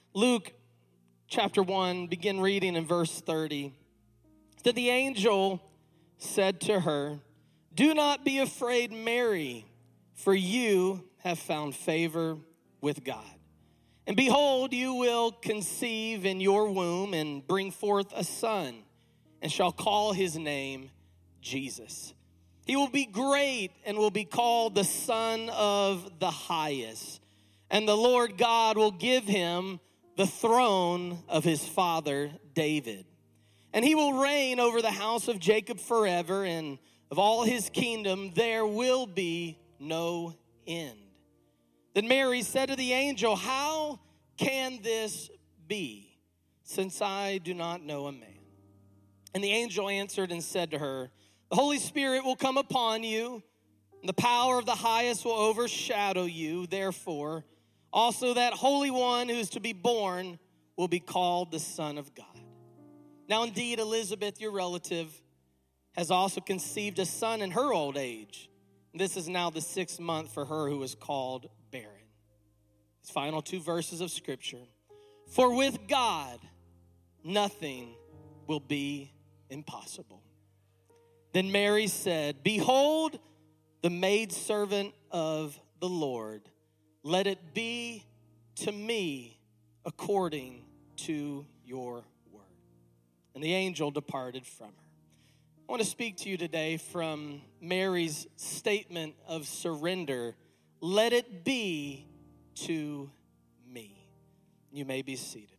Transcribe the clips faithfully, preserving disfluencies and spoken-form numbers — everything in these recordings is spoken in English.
Luke chapter one, begin reading in verse thirty. That the angel said to her, "Do not be afraid, Mary, for you have found favor with God. And behold, you will conceive in your womb and bring forth a son, and shall call his name Jesus. He will be great and will be called the Son of the Highest. And the Lord God will give him the throne of his father David. And he will reign over the house of Jacob forever, and of all his kingdom there will be no end." Then Mary said to the angel, "How can this be, since I do not know a man?" And the angel answered and said to her, "The Holy Spirit will come upon you, and the power of the highest will overshadow you. Therefore, also that Holy One who is to be born will be called the Son of God. Now indeed, Elizabeth, your relative, has also conceived a son in her old age. This is now the sixth month for her who is called barren." These final two verses of Scripture. For with God, nothing will be impossible. Then Mary said, "Behold, the maidservant of the Lord. Let it be to me according to your word." And the angel departed from her. I want to speak to you today from Mary's statement of surrender. Let it be to me. You may be seated.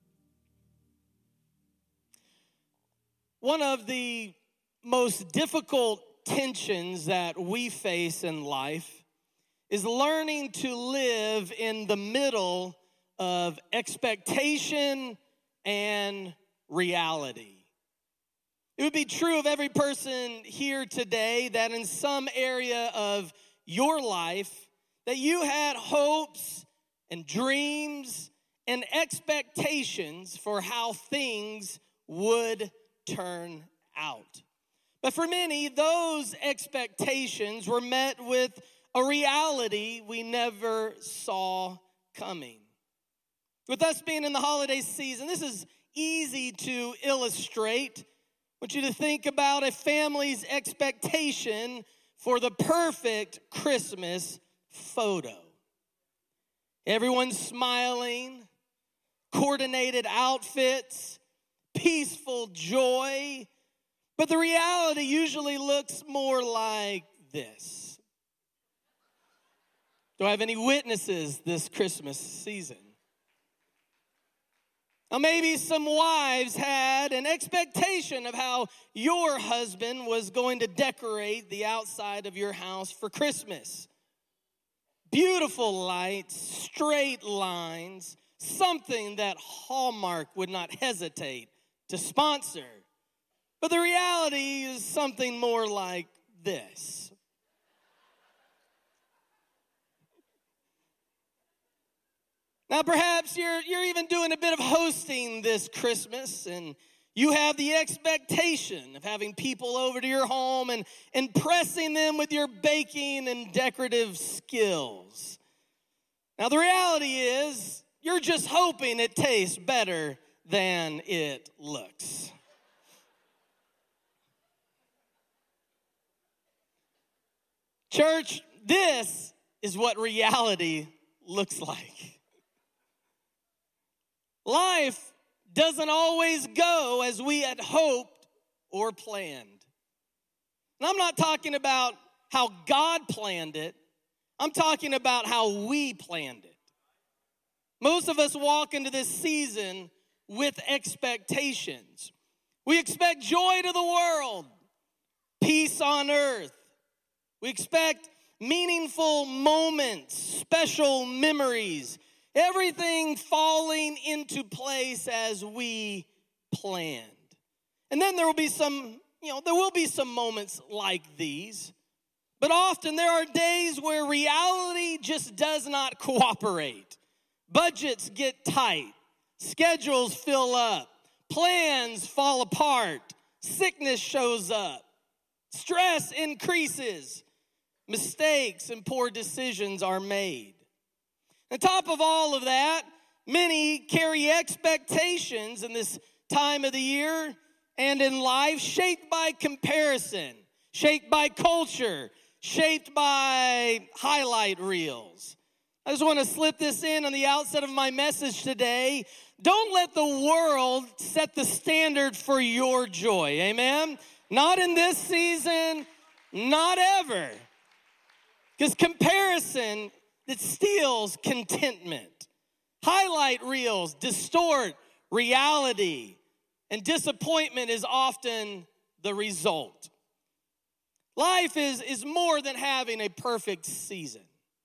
One of the most difficult tensions that we face in life is learning to live in the middle of expectation and reality. It would be true of every person here today that in some area of your life that you had hopes and dreams and expectations for how things would turn out. But for many, those expectations were met with a reality we never saw coming. With us being in the holiday season, this is easy to illustrate. I want you to think about a family's expectation for the perfect Christmas photo. Everyone's smiling, coordinated outfits, peaceful joy. But the reality usually looks more like this. Do I have any witnesses this Christmas season? Now, maybe some wives had an expectation of how your husband was going to decorate the outside of your house for Christmas. Beautiful lights, straight lines, something that Hallmark would not hesitate to sponsor. But the reality is something more like this. Now, perhaps you're, you're even doing a bit of hosting this Christmas, and you have the expectation of having people over to your home and impressing them with your baking and decorative skills. Now, the reality is you're just hoping it tastes better than it looks. Church, this is what reality looks like. Life doesn't always go as we had hoped or planned. And I'm not talking about how God planned it. I'm talking about how we planned it. Most of us walk into this season with expectations. We expect joy to the world, peace on earth. We expect meaningful moments, special memories, everything falling into place as we planned. And then there will be some, you know, there will be some moments like these. But often there are days where reality just does not cooperate. Budgets get tight. Schedules fill up. Plans fall apart. Sickness shows up. Stress increases. Mistakes and poor decisions are made. On top of all of that, many carry expectations in this time of the year and in life shaped by comparison, shaped by culture, shaped by highlight reels. I just want to slip this in on the outset of my message today. Don't let the world set the standard for your joy, amen? Not in this season, not ever. Because comparison, it steals contentment. Highlight reels distort reality, and disappointment is often the result. Life is, is more than having a perfect season.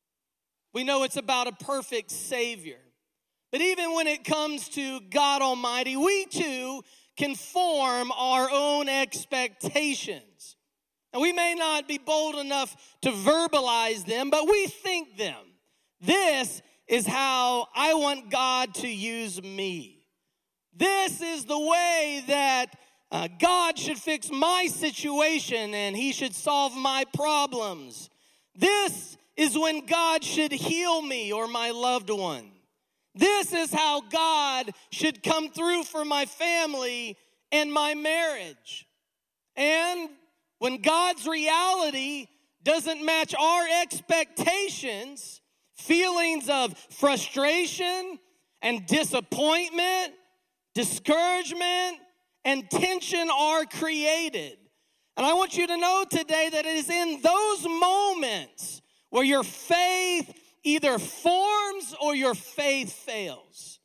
We know it's about a perfect Savior. But even when it comes to God Almighty, we too can form our own expectations. And we may not be bold enough to verbalize them, but we think them. This is how I want God to use me. This is the way that uh, God should fix my situation and he should solve my problems. This is when God should heal me or my loved one. This is how God should come through for my family and my marriage. And when God's reality doesn't match our expectations, feelings of frustration and disappointment, discouragement, and tension are created. And I want you to know today that it is in those moments where your faith either forms or your faith fails.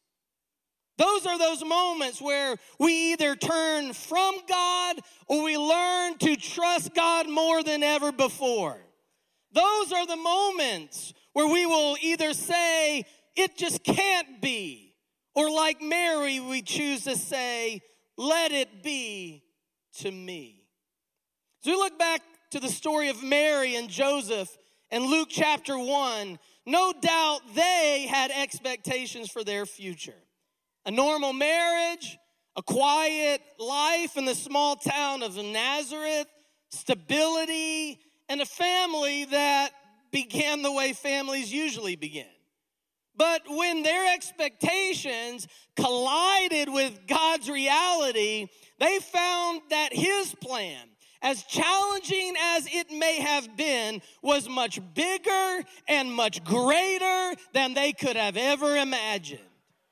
Those are those moments where we either turn from God or we learn to trust God more than ever before. Those are the moments where we will either say, it just can't be, or like Mary, we choose to say, let it be to me. As we look back to the story of Mary and Joseph in Luke chapter one, no doubt they had expectations for their future. A normal marriage, a quiet life in the small town of Nazareth, stability, and a family that began the way families usually begin. But when their expectations collided with God's reality, they found that his plan, as challenging as it may have been, was much bigger and much greater than they could have ever imagined.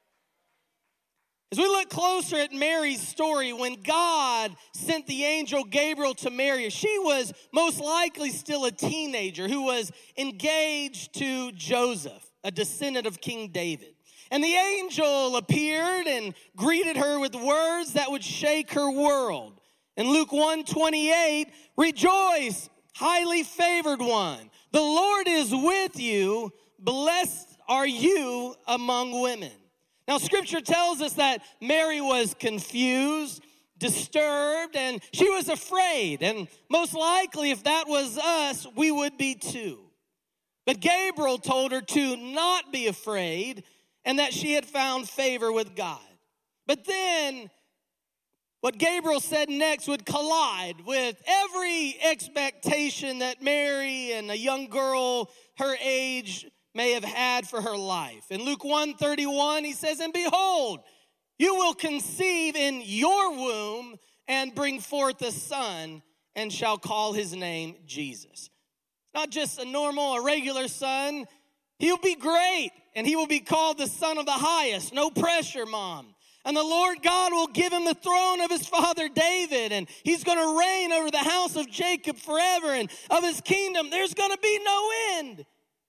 As we look closer at Mary's story, when God sent the angel Gabriel to Mary, she was most likely still a teenager who was engaged to Joseph, a descendant of King David. And the angel appeared and greeted her with words that would shake her world. In Luke one twenty-eight, rejoice, highly favored one. The Lord is with you. Blessed are you among women. Now, Scripture tells us that Mary was confused, disturbed, and she was afraid. And most likely, if that was us, we would be too. But Gabriel told her to not be afraid and that she had found favor with God. But then what Gabriel said next would collide with every expectation that Mary and a young girl her age may have had for her life. In Luke one thirty-one, he says, and behold, you will conceive in your womb and bring forth a son and shall call his name Jesus. Not just a normal, a regular son. He'll be great and he will be called the Son of the Highest. No pressure, Mom. And the Lord God will give him the throne of his father David, and he's going to reign over the house of Jacob forever, and of his kingdom there's going to be no end.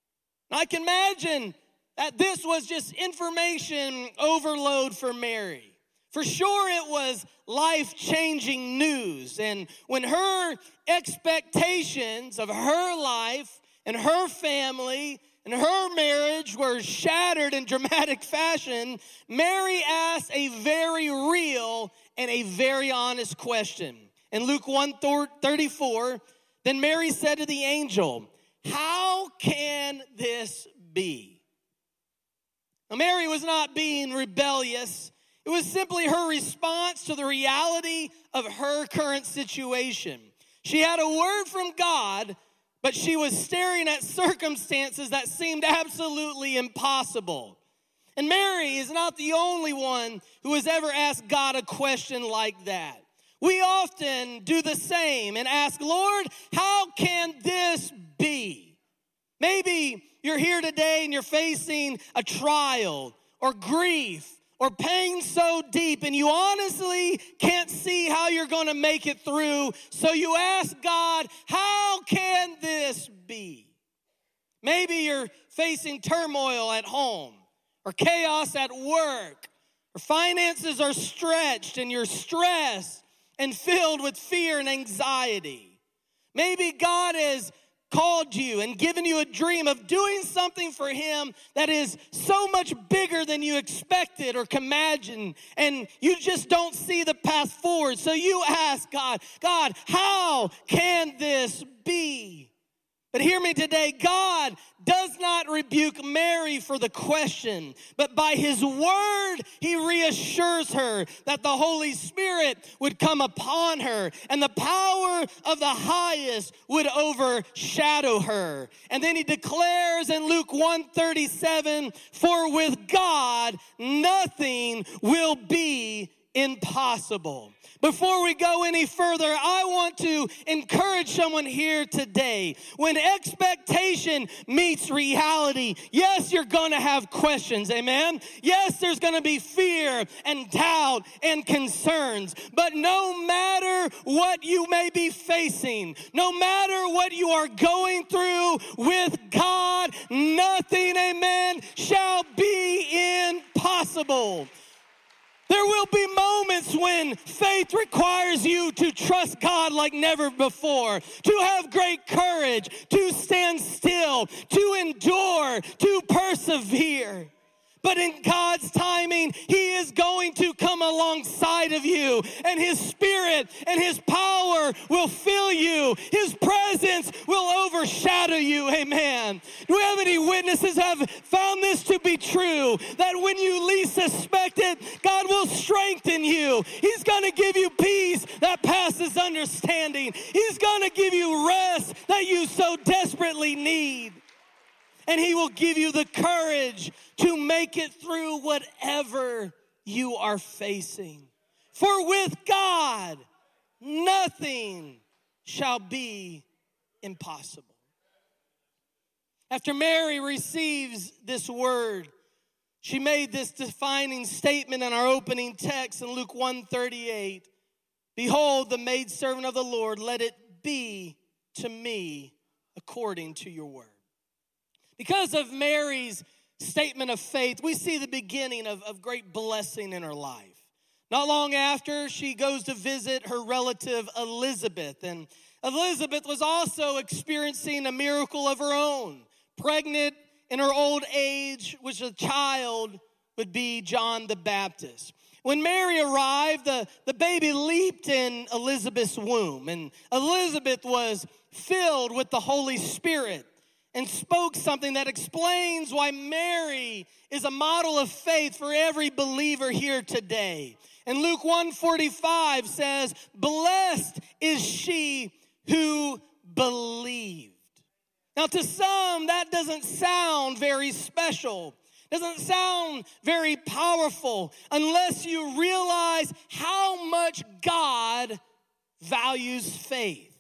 I can imagine that this was just information overload for Mary. For sure it was life-changing news. And when her expectations of her life and her family and her marriage were shattered in dramatic fashion, Mary asked a very real and a very honest question. In Luke one thirty-four, then Mary said to the angel, how can this be? Now, Mary was not being rebellious. It was simply her response to the reality of her current situation. She had a word from God, but she was staring at circumstances that seemed absolutely impossible. And Mary is not the only one who has ever asked God a question like that. We often do the same and ask, Lord, how can this be? Maybe you're here today and you're facing a trial or grief or pain so deep and you honestly can't see how you're going to make it through. So you ask God, how can this be? Maybe you're facing turmoil at home or chaos at work, or finances are stretched and you're stressed and filled with fear and anxiety. Maybe God has called you and given you a dream of doing something for him that is so much bigger than you expected or can imagine, and you just don't see the path forward. So you ask God, God, how can this be? But hear me today, God does not rebuke Mary for the question, but by his word, he reassures her that the Holy Spirit would come upon her and the power of the highest would overshadow her. And then he declares in Luke one thirty-seven, for with God, nothing will be impossible. Before we go any further, I want to encourage someone here today. When expectation meets reality, yes, you're going to have questions, amen? Yes, there's going to be fear and doubt and concerns. But no matter what you may be facing, no matter what you are going through with God, nothing, amen, shall be impossible. There will be moments when faith requires you to trust God like never before, to have great courage, to stand still, to endure, to persevere. But in God's timing, he is going to come alongside of you, and his spirit and his power will fill you. His presence will overshadow you, amen. Do we have any witnesses who have found this to be true? That when you least suspect it, God will strengthen you. He's going to give you peace that passes understanding. He's going to give you rest that you so desperately need. And he will give you the courage to make it through whatever you are facing. For with God, nothing shall be impossible. After Mary receives this word, she made this defining statement in our opening text in Luke one thirty-eight. Behold, the maidservant of the Lord, let it be to me according to your word. Because of Mary's statement of faith, we see the beginning of, of great blessing in her life. Not long after, she goes to visit her relative Elizabeth. And Elizabeth was also experiencing a miracle of her own. Pregnant in her old age, which a child would be John the Baptist. When Mary arrived, the, the baby leaped in Elizabeth's womb. And Elizabeth was filled with the Holy Spirit and spoke something that explains why Mary is a model of faith for every believer here today. And Luke one forty-five says, blessed is she who believed. Now to some, that doesn't sound very special. Doesn't sound very powerful unless you realize how much God values faith.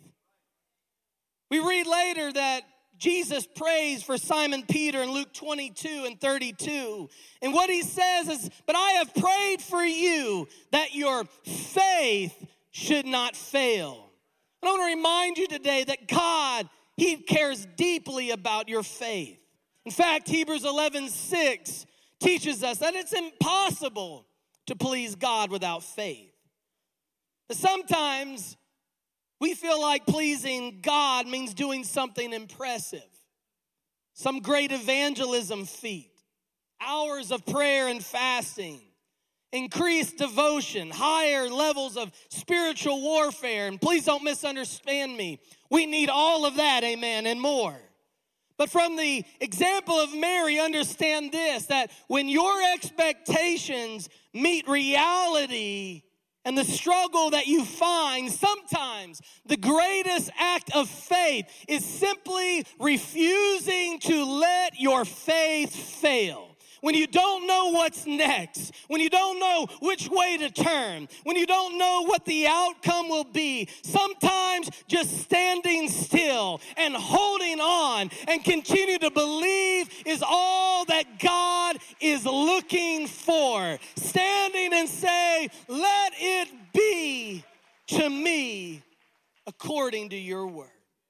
We read later that Jesus prays for Simon Peter in Luke twenty-two and thirty-two. And what he says is, but I have prayed for you that your faith should not fail. I want to remind you today that God, he cares deeply about your faith. In fact, Hebrews eleven six teaches us that it's impossible to please God without faith. But sometimes we feel like pleasing God means doing something impressive. Some great evangelism feat, hours of prayer and fasting, increased devotion, higher levels of spiritual warfare. And please don't misunderstand me. We need all of that, amen, and more. But from the example of Mary, understand this, that when your expectations meet reality and the struggle that you find, sometimes the greatest act of faith is simply refusing to let your faith fail. when you don't know what's next, when you don't know which way to turn, when you don't know what the outcome will be, sometimes just standing still and holding on and continue to believe is all that God is looking for. Standing and say, let it be to me according to your word.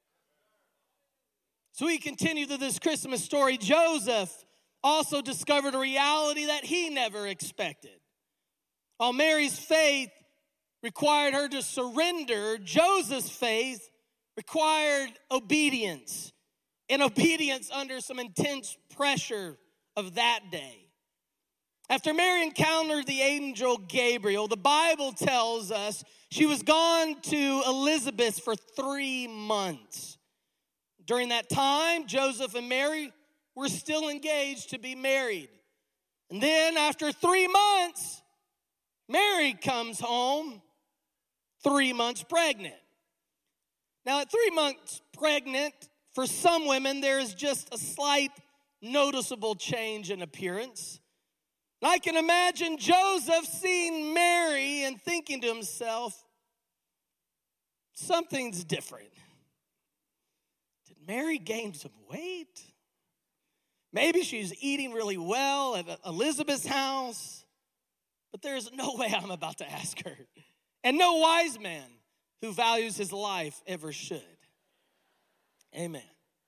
So we continue through this Christmas story. Joseph also discovered a reality that he never expected. While Mary's faith required her to surrender, Joseph's faith required obedience, and obedience under some intense pressure of that day. After Mary encountered the angel Gabriel, the Bible tells us she was gone to Elizabeth for three months. During that time, Joseph and Mary were still engaged to be married. And then after three months, Mary comes home three months pregnant. Now, at three months pregnant, for some women, there is just a slight noticeable change in appearance. I can imagine Joseph seeing Mary and thinking to himself, something's different. Did Mary gain some weight? Maybe she's eating really well at Elizabeth's house, but there's no way I'm about to ask her. And no wise man who values his life ever should. Amen.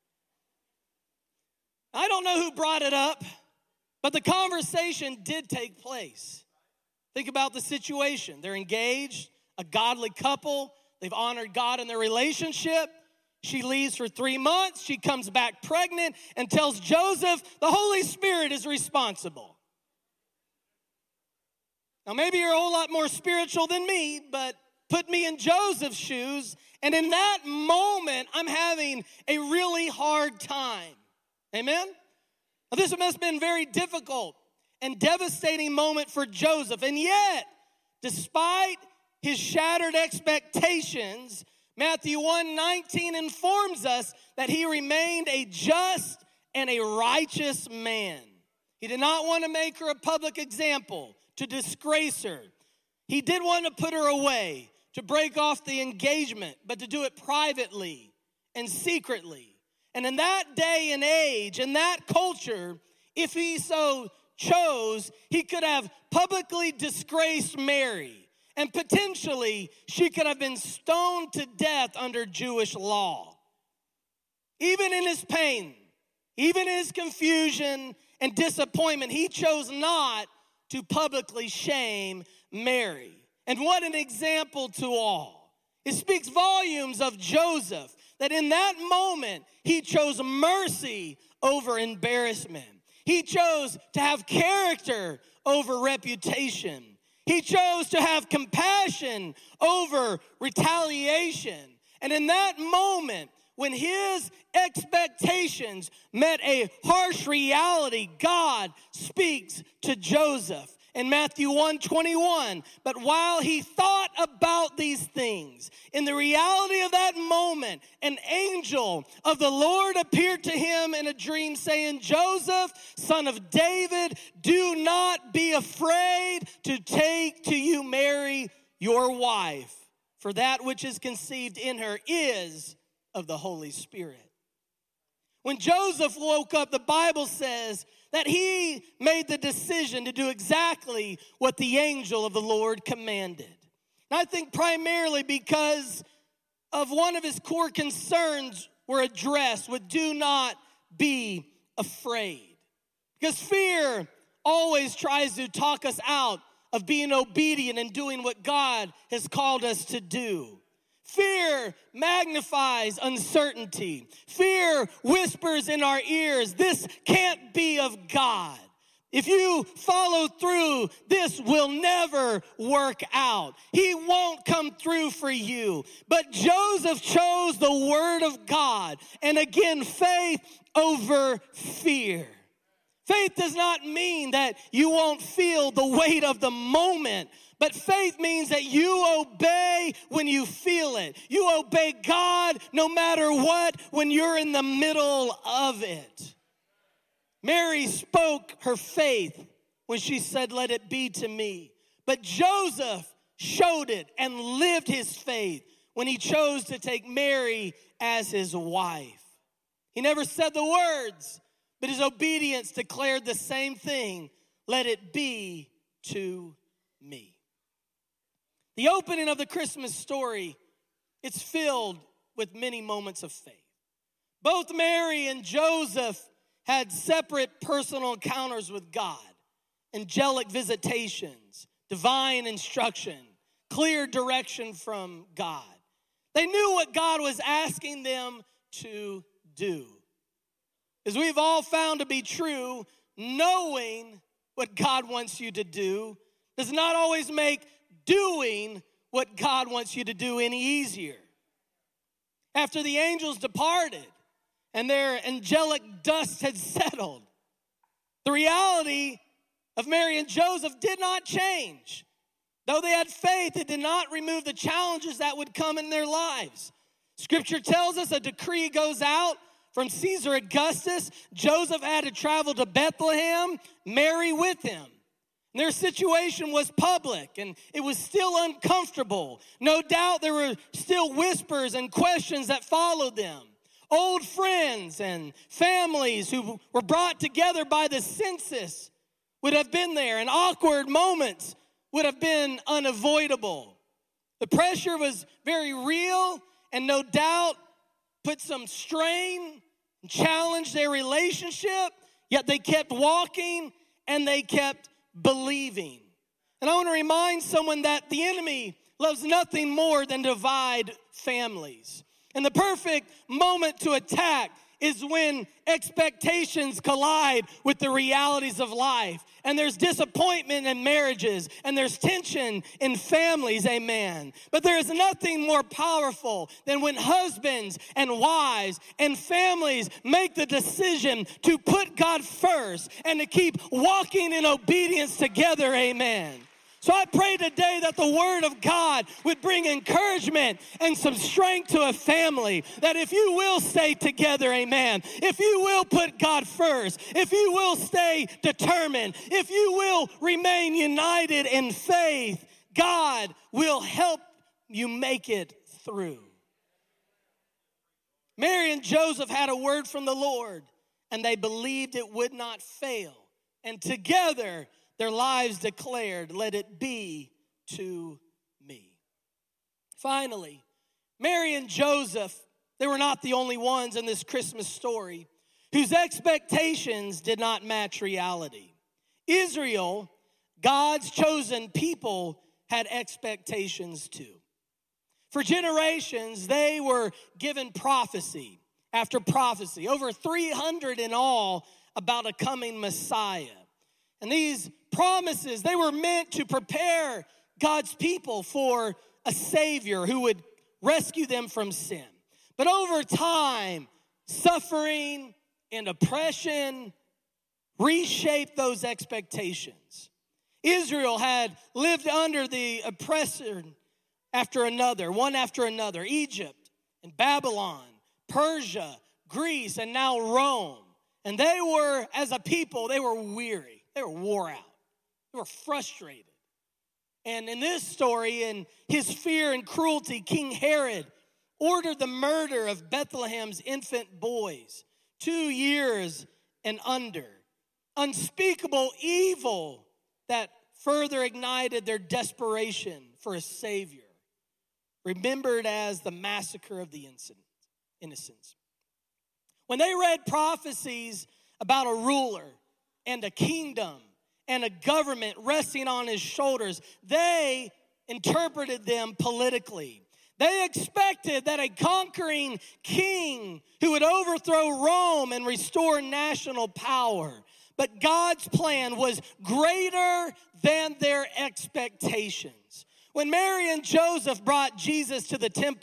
I don't know who brought it up, but the conversation did take place. Think about the situation. They're engaged, a godly couple. They've honored God in their relationship. She leaves for three months. She comes back pregnant and tells Joseph the Holy Spirit is responsible. Now, maybe you're a whole lot more spiritual than me, but put me in Joseph's shoes, and in that moment, I'm having a really hard time. Amen? Now, this must have been a very difficult and devastating moment for Joseph, and yet, despite his shattered expectations, Matthew one nineteen informs us that he remained a just and a righteous man. He did not want to make her a public example, to disgrace her. He did want to put her away, to break off the engagement, but to do it privately and secretly. And in that day and age, in that culture, if he so chose, he could have publicly disgraced Mary. And potentially, she could have been stoned to death under Jewish law. Even in his pain, even in his confusion and disappointment, he chose not to publicly shame Mary. And what an example to all. It speaks volumes of Joseph, that in that moment, he chose mercy over embarrassment. He chose to have character over reputation. He chose to have compassion over retaliation. And in that moment, when his expectations met a harsh reality, God speaks to Joseph in Matthew one twenty-one. But while he thought about these things, in the reality of that moment, an angel of the Lord appeared to him in a dream saying, Joseph, son of David, do not be afraid to take to you Mary, your wife, for that which is conceived in her is of the Holy Spirit. When Joseph woke up, the Bible says that he made the decision to do exactly what the angel of the Lord commanded. And I think primarily because of one of his core concerns were addressed with do not be afraid. Because fear always tries to talk us out of being obedient and doing what God has called us to do. Fear magnifies uncertainty. Fear whispers in our ears, this can't be of God. If you follow through, this will never work out. He won't come through for you. But Joseph chose the word of God. And again, faith over fear. Faith does not mean that you won't feel the weight of the moment. But faith means that you obey when you feel it. You obey God no matter what when you're in the middle of it. Mary spoke her faith when she said, let it be to me. But Joseph showed it and lived his faith when he chose to take Mary as his wife. He never said the words, but his obedience declared the same thing. Let it be to me. The opening of the Christmas story, it's filled with many moments of faith. Both Mary and Joseph had separate personal encounters with God, angelic visitations, divine instruction, clear direction from God. They knew what God was asking them to do. As we've all found to be true, knowing what God wants you to do does not always make doing what God wants you to do any easier. After the angels departed and their angelic dust had settled, the reality of Mary and Joseph did not change. Though they had faith, it did not remove the challenges that would come in their lives. Scripture tells us a decree goes out from Caesar Augustus. Joseph had to travel to Bethlehem, Mary with him. And their situation was public, and it was still uncomfortable. No doubt there were still whispers and questions that followed them. Old friends and families who were brought together by the census would have been there, and awkward moments would have been unavoidable. The pressure was very real, and no doubt put some strain and challenged their relationship, yet they kept walking and they kept believing. And I want to remind someone that the enemy loves nothing more than divide families. And the perfect moment to attack is when expectations collide with the realities of life. And there's disappointment in marriages, and there's tension in families, amen. But there is nothing more powerful than when husbands and wives and families make the decision to put God first and to keep walking in obedience together, amen. So I pray today that the word of God would bring encouragement and some strength to a family. That if you will stay together, amen. If you will put God first. If you will stay determined. If you will remain united in faith, God will help you make it through. Mary and Joseph had a word from the Lord, and they believed it would not fail. And together, their lives declared, let it be to me. Finally, Mary and Joseph, they were not the only ones in this Christmas story whose expectations did not match reality. Israel, God's chosen people, had expectations too. For generations, they were given prophecy after prophecy, over three hundred in all, about a coming Messiah. And these promises, they were meant to prepare God's people for a Savior who would rescue them from sin. But over time, suffering and oppression reshaped those expectations. Israel had lived under the oppressor after another, one after another. Egypt and Babylon, Persia, Greece, and now Rome. And they were, as a people, they were weary. They were wore out. They were frustrated. And in this story, in his fear and cruelty, King Herod ordered the murder of Bethlehem's infant boys, two years and under. Unspeakable evil that further ignited their desperation for a Savior, remembered as the massacre of the innocents. When they read prophecies about a ruler and a kingdom and a government resting on his shoulders, they interpreted them politically. They expected that a conquering king who would overthrow Rome and restore national power. But God's plan was greater than their expectations. When Mary and Joseph brought Jesus to the temple,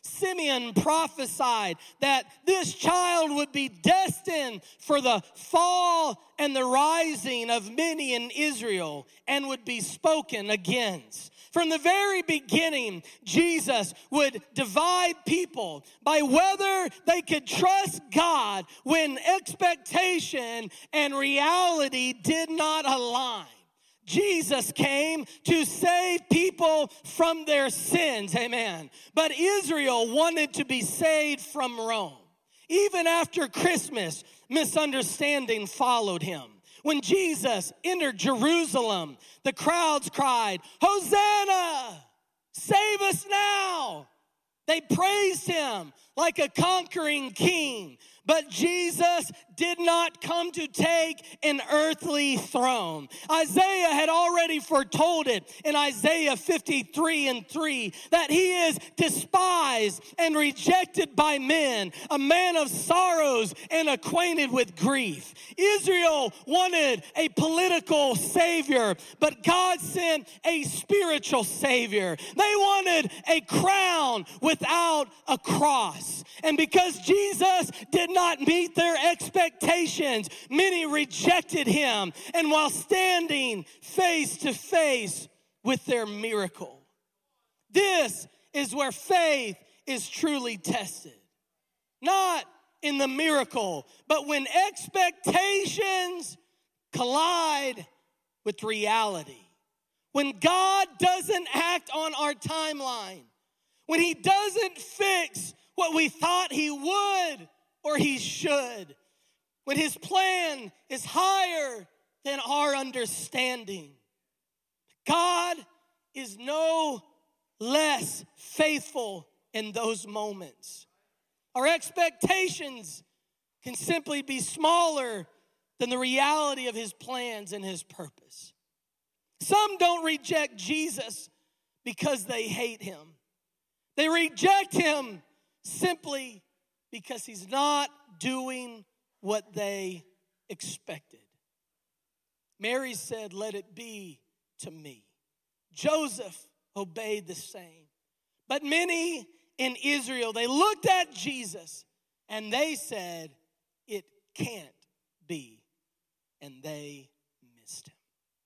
Simeon prophesied that this child would be destined for the fall and the rising of many in Israel and would be spoken against. From the very beginning, Jesus would divide people by whether they could trust God when expectation and reality did not align. Jesus came to save people from their sins, amen. But Israel wanted to be saved from Rome. Even after Christmas, misunderstanding followed him. When Jesus entered Jerusalem, the crowds cried, "Hosanna! Save us now!" They praised him like a conquering king. But Jesus did not come to take an earthly throne. Isaiah had already foretold it in Isaiah fifty-three and three that he is despised and rejected by men, a man of sorrows and acquainted with grief. Israel wanted a political savior, but God sent a spiritual savior. They wanted a crown without a cross. And because Jesus did not meet their expectations, many rejected him, and while standing face to face with their miracle. This is where faith is truly tested. Not in the miracle, but when expectations collide with reality. When God doesn't act on our timeline. When he doesn't fix what we thought he would or he should. When his plan is higher than our understanding. God is no less faithful in those moments. Our expectations can simply be smaller than the reality of his plans and his purpose. Some don't reject Jesus because they hate him. They reject him simply because he's not doing what they expected. Mary said, "Let it be to me." Joseph obeyed the same. But many in Israel, they looked at Jesus and they said, "It can't be." And they missed him.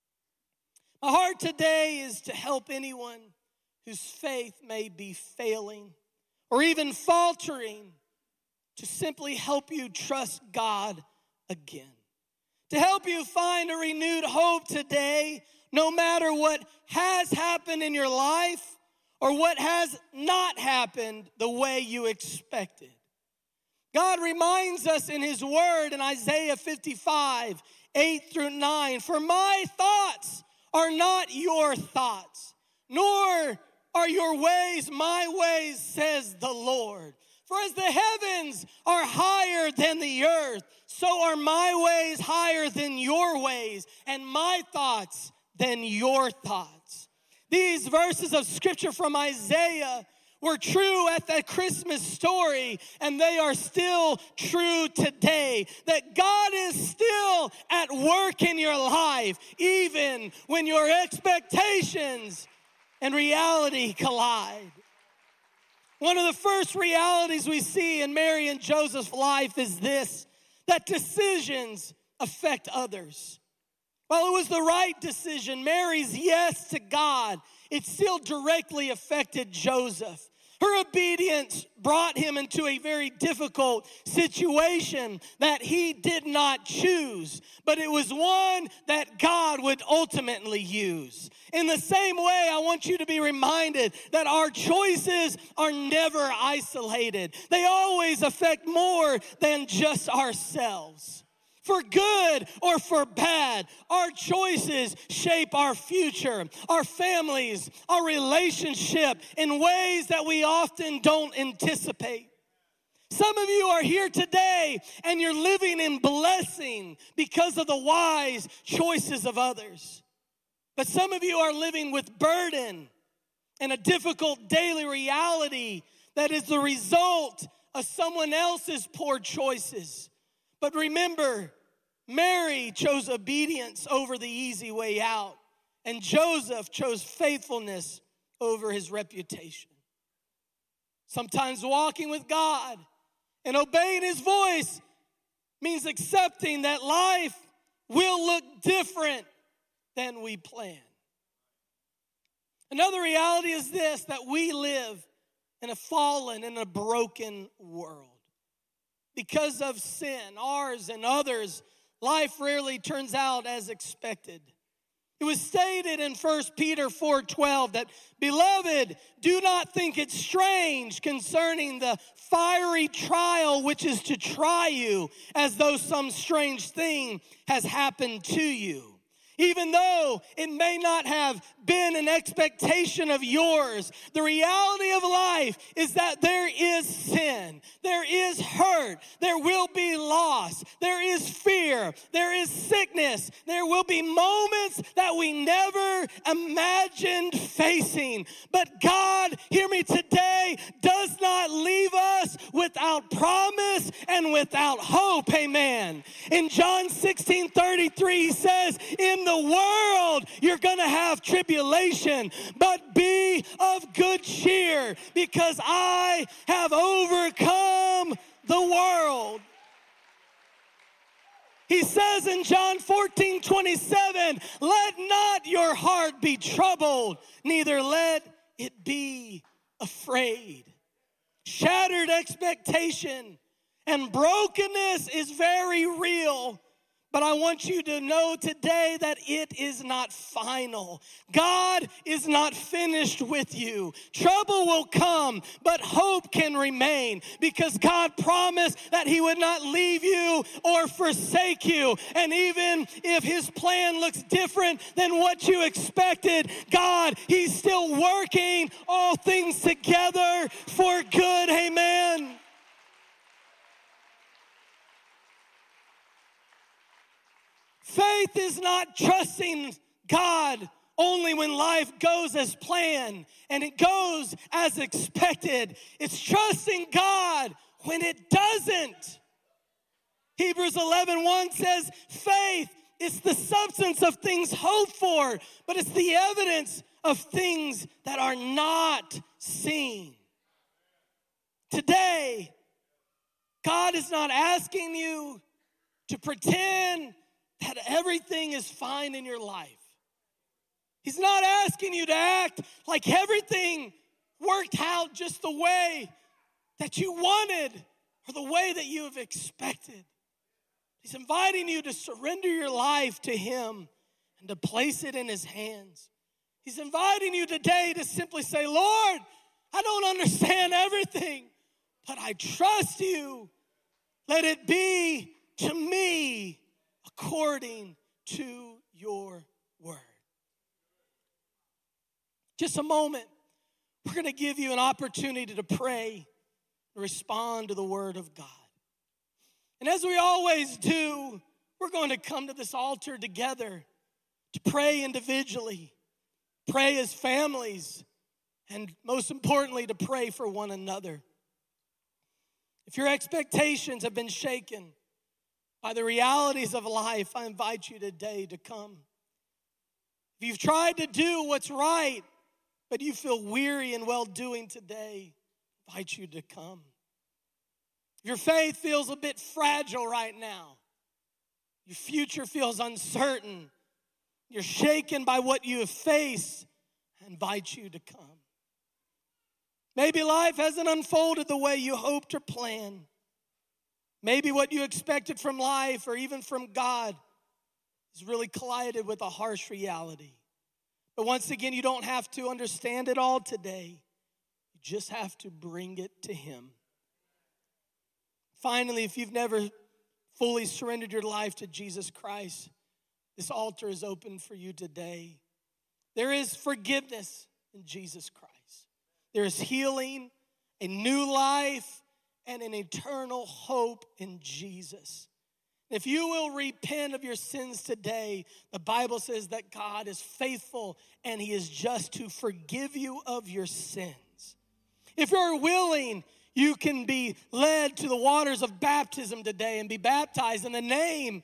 My heart today is to help anyone whose faith may be failing or even faltering, to simply help you trust God again. To help you find a renewed hope today, no matter what has happened in your life or what has not happened the way you expected. God reminds us in his word in Isaiah fifty-five, eight through nine, "For my thoughts are not your thoughts, nor are your ways my ways, says the Lord. For as the heavens are higher than the earth, so are my ways higher than your ways, and my thoughts than your thoughts." These verses of scripture from Isaiah were true at that Christmas story, and they are still true today. That God is still at work in your life, even when your expectations and reality collide. One of the first realities we see in Mary and Joseph's life is this, that decisions affect others. While it was the right decision, Mary's yes to God, it still directly affected Joseph. Her obedience brought him into a very difficult situation that he did not choose, but it was one that God would ultimately use. In the same way, I want you to be reminded that our choices are never isolated. They always affect more than just ourselves. For good or for bad, our choices shape our future, our families, our relationship in ways that we often don't anticipate. Some of you are here today and you're living in blessing because of the wise choices of others. But some of you are living with burden and a difficult daily reality that is the result of someone else's poor choices. But remember, Mary chose obedience over the easy way out, and Joseph chose faithfulness over his reputation. Sometimes walking with God and obeying his voice means accepting that life will look different than we plan. Another reality is this, that we live in a fallen and a broken world. Because of sin, ours and others, life rarely turns out as expected. It was stated in First Peter four twelve that, "Beloved, do not think it strange concerning the fiery trial which is to try you, as though some strange thing has happened to you." Even though it may not have been an expectation of yours, the reality of life is that there is sin, there is hurt, there will be loss, there is fear, there is sickness, there will be moments that we never imagined facing. But God, hear me today, does not leave us without promise and without hope, amen. In John sixteen thirty-three, he says, "In the world you're going to have tribulation, but be of good cheer, because I have overcome the world." He says in John fourteen twenty-seven, "Let not your heart be troubled, neither let it be afraid." Shattered expectation and brokenness is very real. But I want you to know today that it is not final. God is not finished with you. Trouble will come, but hope can remain, because God promised that he would not leave you or forsake you. And even if his plan looks different than what you expected, God, he's still working all things together for good. Amen. Faith is not trusting God only when life goes as planned and it goes as expected. It's trusting God when it doesn't. Hebrews eleven one says, "Faith is the substance of things hoped for, but it's the evidence of things that are not seen." Today, God is not asking you to pretend that everything is fine in your life. He's not asking you to act like everything worked out just the way that you wanted or the way that you have expected. He's inviting you to surrender your life to him and to place it in his hands. He's inviting you today to simply say, "Lord, I don't understand everything, but I trust you. Let it be to me according to your word." Just a moment, we're going to give you an opportunity to pray and respond to the word of God. And as we always do, we're going to come to this altar together to pray individually, pray as families, and most importantly, to pray for one another. If your expectations have been shaken by the realities of life, I invite you today to come. If you've tried to do what's right, but you feel weary in well-doing today, I invite you to come. If your faith feels a bit fragile right now, your future feels uncertain, you're shaken by what you have faced, I invite you to come. Maybe life hasn't unfolded the way you hoped or planned. Maybe what you expected from life or even from God is really collided with a harsh reality. But once again, you don't have to understand it all today. You just have to bring it to him. Finally, if you've never fully surrendered your life to Jesus Christ, this altar is open for you today. There is forgiveness in Jesus Christ. There is healing, a new life, and an eternal hope in Jesus. If you will repent of your sins today, the Bible says that God is faithful and he is just to forgive you of your sins. If you're willing, you can be led to the waters of baptism today and be baptized in the name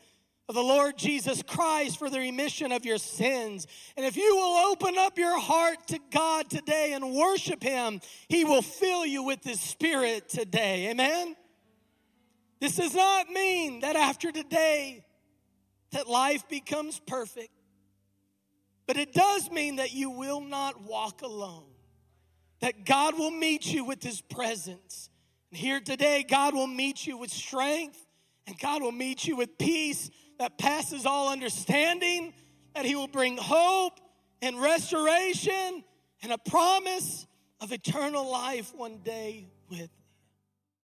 of the Lord Jesus Christ for the remission of your sins. And if you will open up your heart to God today and worship him, he will fill you with his Spirit today. Amen? This does not mean that after today that life becomes perfect. But it does mean that you will not walk alone. That God will meet you with his presence. And here today, God will meet you with strength. And God will meet you with peace that passes all understanding. That he will bring hope and restoration and a promise of eternal life one day with